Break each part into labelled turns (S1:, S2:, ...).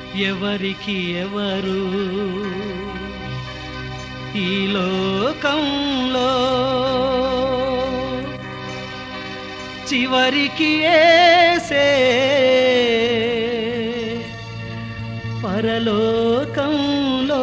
S1: ఎవరికి ఎవరు ఈ లోకంలో చివరికి యేసే పరలోకంలో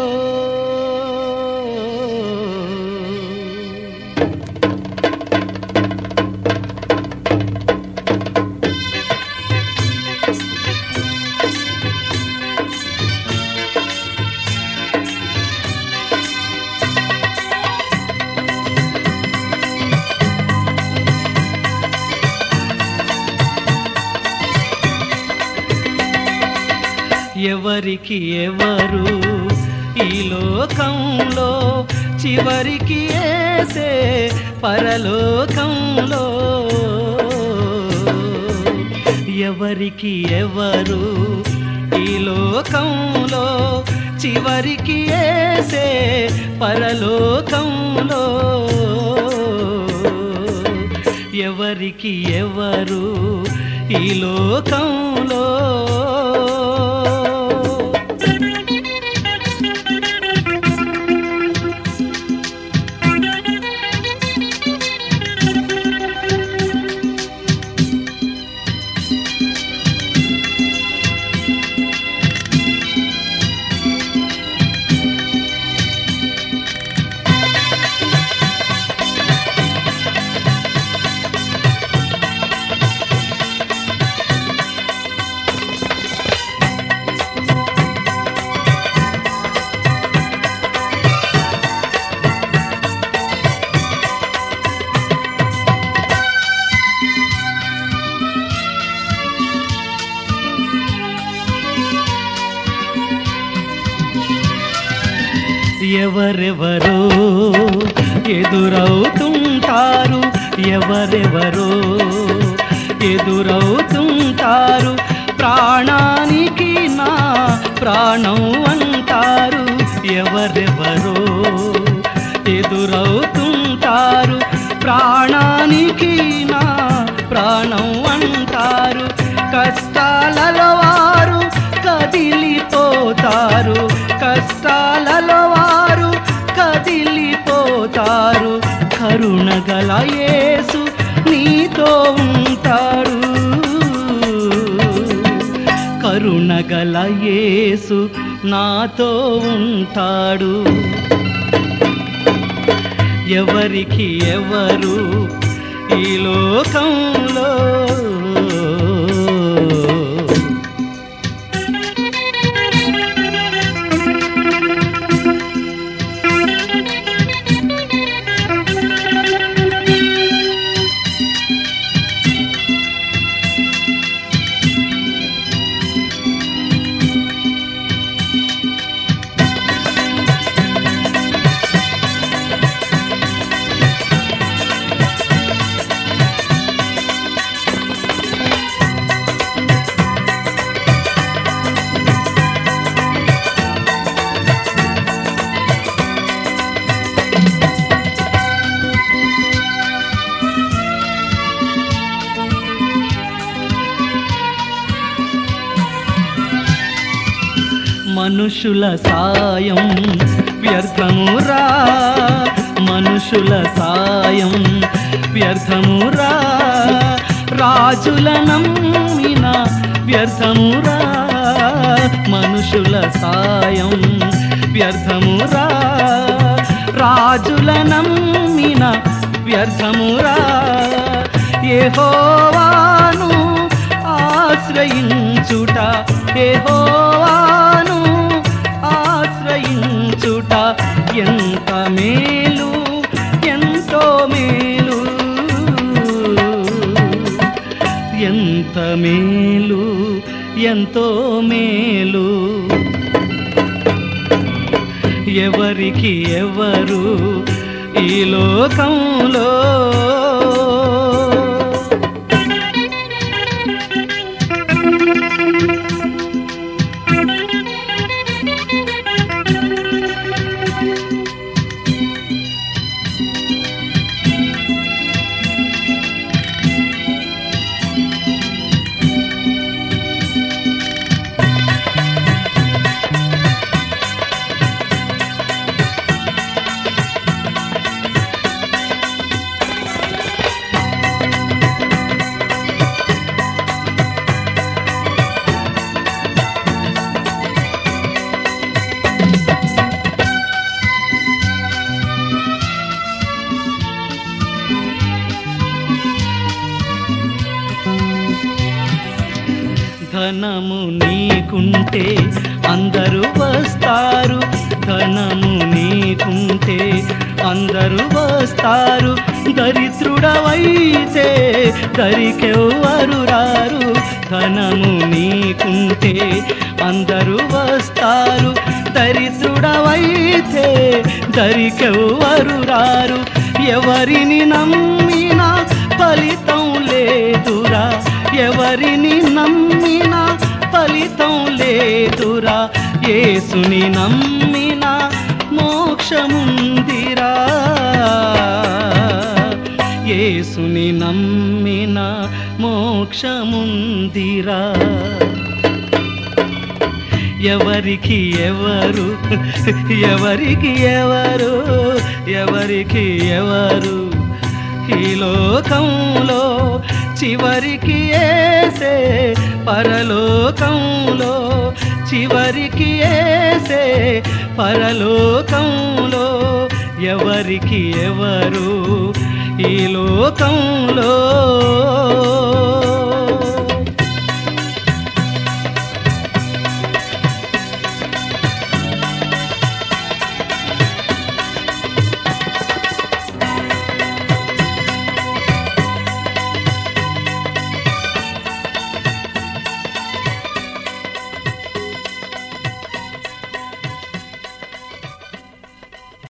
S1: ఎవరికి ఎవరు ఈ లోకంలో చివరికి యేసే పరలోకంలో ఎవరికి ఎవరు ఈ లోకంలో చివరికి యేసే పరలోకంలో ఎవరికి ఎవరు ఈ లోకంలో ఎవరెవరో ఎదురవుతుంటారు ఎవరెవరో ఎదురవుతుంటారు ప్రాణానికి నా ప్రాణం అంటారు ఎవరెవరో ఎదురవుతుంటారు ప్రాణానికి నా ప్రాణం అంటారు కష్టాలలో వారు కదిలిపోతారు కష్టాలలో వారు కదిలిపోతారు కరుణగల యేసు నీతో ఉంటాడు కరుణగల యేసు నాతో ఉంటాడు ఎవరికి ఎవరు ఈ లోకంలో మనుషుల సాయం వ్యర్థమురా మనుషుల సాయం వ్యర్థమురా రాజుల నమ్మిన వ్యర్థమురా మనుషుల సాయం వ్యర్థమురా రాజుల నమ్మిన వ్యర్థమురా యెహోవాను ఆశ్రయించుట యెహోవాను ఆశ్రయించుట ఎంత మేలు ఎంతో మేలు ఎంత మేలు ఎంతో మేలు ఎవరికి ఎవరు ఈ లోకంలో ధనము నీకుంటే అందరూ వస్తారు, ధనము నీకుంటే అందరూ వస్తారు. దరిద్రుడవైతే దరికెవ్వరు రారు, ధనము నీకుంటే అందరూ వస్తారు. దరిద్రుడవైతే దరికెవ్వరు రారు. ఎవరిని నమ్మినా ఫలితం లేదురా, ఎవరిని నమ్మినా ఫలితం లేదురా. యేసుని నమ్మినా మోక్షముందిరా, యేసుని నమ్మినా మోక్షముందిరా. ఎవరికి ఎవరు, ఎవరికి ఎవరు, ఎవరికి ఎవరు ఈ లోకంలో, చివరికి యేసే పరలోకంలో, చివరికి యేసే పరలోకంలో. ఎవరికి ఎవరు ఈ లోకంలో.